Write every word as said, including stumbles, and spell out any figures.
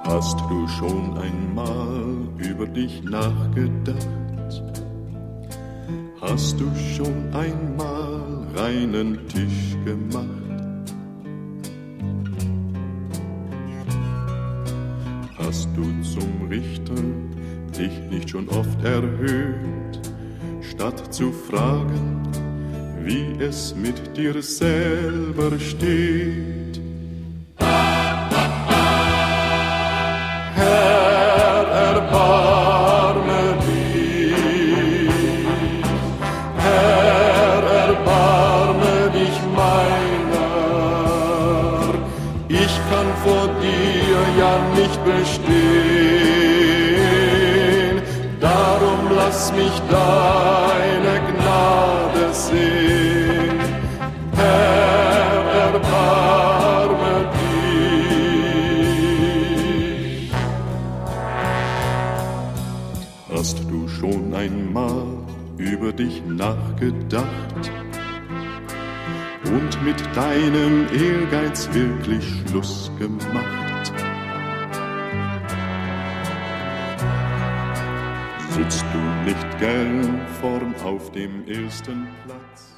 Hast du schon einmal über dich nachgedacht? Hast du schon einmal reinen Tisch gemacht? Hast du zum Richter dich nicht schon oft erhöht, statt zu fragen, wie es mit dir selber steht? Ich kann vor dir ja nicht bestehen, darum lass mich deine Gnade sehen. Herr, erbarme dich. Hast du schon einmal über dich nachgedacht und mit deinem Ehrgeiz wirklich Schluss gemacht? Sitzt du nicht gern vorn auf dem ersten Platz?